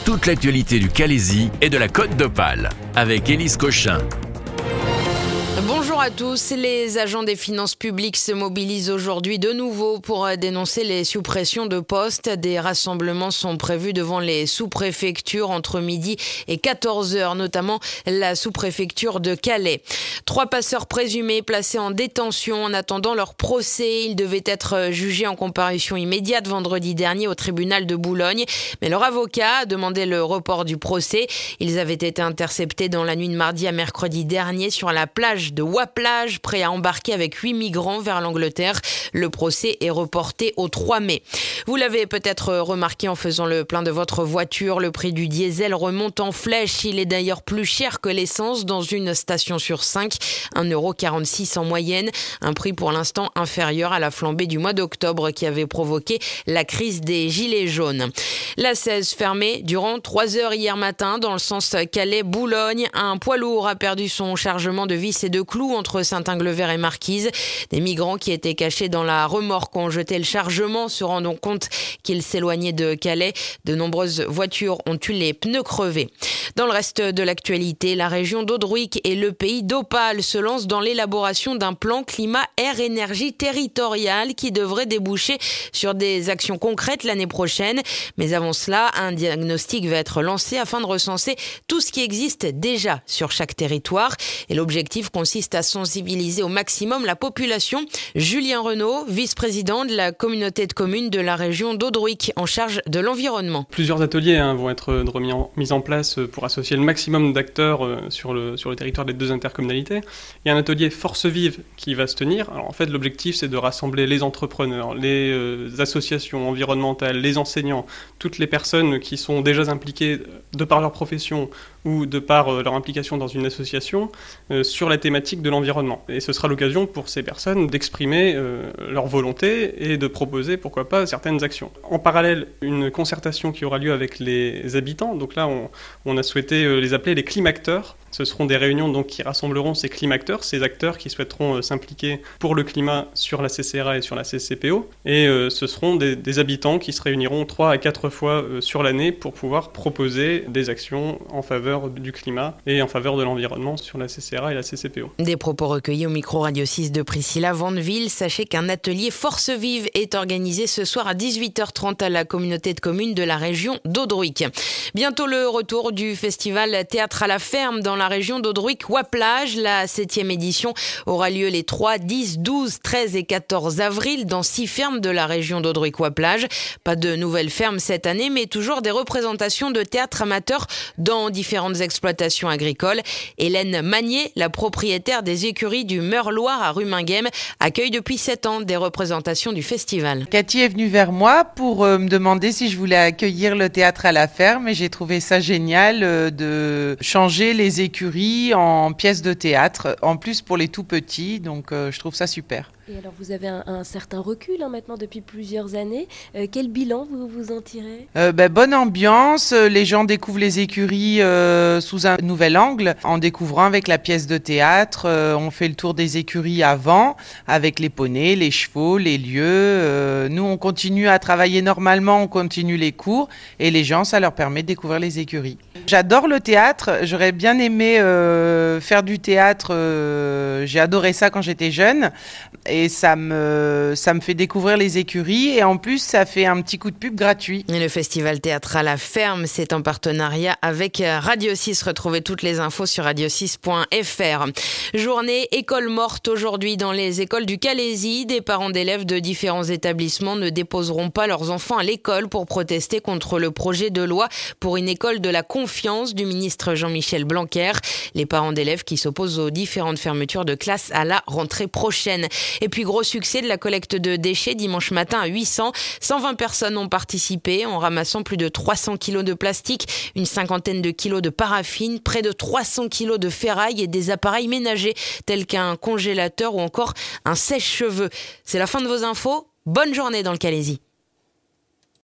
toute l'actualité du Calaisis et de la Côte d'Opale avec Élise Cochin. Bonjour à tous. Les agents des finances publiques se mobilisent aujourd'hui de nouveau pour dénoncer les suppressions de postes. Des rassemblements sont prévus devant les sous-préfectures entre midi et 14h, notamment la sous-préfecture de Calais. 3 passeurs présumés placés en détention en attendant leur procès. Ils devaient être jugés en comparution immédiate vendredi dernier au tribunal de Boulogne. Mais leur avocat a demandé le report du procès. Ils avaient été interceptés dans la nuit de mardi à mercredi dernier sur la plage de Waplage, prêt à embarquer avec 8 migrants vers l'Angleterre. Le procès est reporté au 3 mai. Vous l'avez peut-être remarqué en faisant le plein de votre voiture, le prix du diesel remonte en flèche. Il est d'ailleurs plus cher que l'essence dans une station sur 5, 1,46 € en moyenne. Un prix pour l'instant inférieur à la flambée du mois d'octobre qui avait provoqué la crise des gilets jaunes. La 16 fermée durant 3 heures hier matin dans le sens Calais-Boulogne. Un poids lourd a perdu son chargement de vis et de clous entre Saint-Inglevert et Marquise. Des migrants qui étaient cachés dans la remorque ont jeté le chargement, se rendant compte qu'ils s'éloignaient de Calais. De nombreuses voitures ont eu les pneus crevés. Dans le reste de l'actualité, la région d'Audruic et le pays d'Opale se lancent dans l'élaboration d'un plan climat-air-énergie territorial qui devrait déboucher sur des actions concrètes l'année prochaine. Mais avant cela, un diagnostic va être lancé afin de recenser tout ce qui existe déjà sur chaque territoire. Et l'objectif consiste à sensibiliser au maximum la population. Julien Renaud, vice-président de la communauté de communes de la région d'Audruic en charge de l'environnement. Plusieurs ateliers vont être mis en place pour associer le maximum d'acteurs sur le territoire des 2 intercommunalités. Il y a un atelier Force Vive qui va se tenir. Alors en fait, l'objectif, c'est de rassembler les entrepreneurs, les associations environnementales, les enseignants, toutes les personnes qui sont déjà impliquées de par leur profession ou de par leur implication dans une association sur la thématique de l'environnement. Et ce sera l'occasion pour ces personnes d'exprimer leur volonté et de proposer, pourquoi pas, certaines actions. En parallèle, une concertation qui aura lieu avec les habitants. Donc là, on a souhaité les appeler les climacteurs. Ce seront des réunions donc, qui rassembleront ces climacteurs, ces acteurs qui souhaiteront s'impliquer pour le climat sur la CCRA et sur la CCPO. Et ce seront des habitants qui se réuniront 3 à 4 fois sur l'année pour pouvoir proposer des actions en faveur du climat et en faveur de l'environnement sur la CCRA et la CCPO. Des propos recueillis au micro Radio 6 de Priscilla Vandeville. Sachez qu'un atelier Force Vive est organisé ce soir à 18h30 à la communauté de communes de la région d'Audruic. Bientôt le retour du festival Théâtre à la ferme dans la région d'Audruic-Waplage. La 7e édition aura lieu les 3, 10, 12, 13 et 14 avril dans 6 fermes de la région d'Audruic-Waplage. Pas de nouvelles fermes cette année, mais toujours des représentations de théâtre amateur dans différentes exploitations agricoles. Hélène Magnier, la propriétaire des écuries du Meurloir à Ruminguem, accueille depuis 7 ans des représentations du festival. Cathy est venue vers moi pour me demander si je voulais accueillir le théâtre à la ferme et j'ai trouvé ça génial de changer les écuries en pièces de théâtre, en plus pour les tout petits, donc je trouve ça super. Et alors vous avez un certain recul maintenant depuis plusieurs années. Quel bilan vous en tirez ? Bonne ambiance, les gens découvrent les écuries sous un nouvel angle, en découvrant avec la pièce de théâtre. On fait le tour des écuries avant, avec les poneys, les chevaux, les lieux. Nous on continue à travailler normalement, on continue les cours et les gens ça leur permet de découvrir les écuries. J'adore le théâtre, j'aurais bien aimé faire du théâtre, j'ai adoré ça quand j'étais jeune. Et ça me fait découvrir les écuries et en plus ça fait un petit coup de pub gratuit. Et le festival Théâtre à la ferme, c'est en partenariat avec Radio 6. Retrouvez toutes les infos sur radio6.fr. Journée école morte aujourd'hui dans les écoles du Calaisis. Des parents d'élèves de différents établissements ne déposeront pas leurs enfants à l'école pour protester contre le projet de loi pour une école de la confiance du ministre Jean-Michel Blanquer. Les parents d'élèves qui s'opposent aux différentes fermetures de classes à la rentrée prochaine. Et puis gros succès de la collecte de déchets dimanche matin à 800. 120 personnes ont participé en ramassant plus de 300 kilos de plastique, une cinquantaine de kilos de paraffine, près de 300 kilos de ferraille et des appareils ménagers tels qu'un congélateur ou encore un sèche-cheveux. C'est la fin de vos infos. Bonne journée dans le Calaisis.